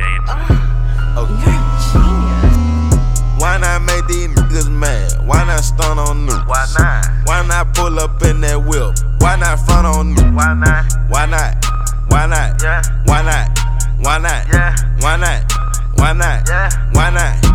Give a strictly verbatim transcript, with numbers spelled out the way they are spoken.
Okay. Why not make these niggas mad? Why not stun on new? Why not? Why not pull up in that whip? Why not front on new? Why not? Why not? Why not? Yeah. Why not? Why not? Yeah. Why not? Why not? Yeah. Why not?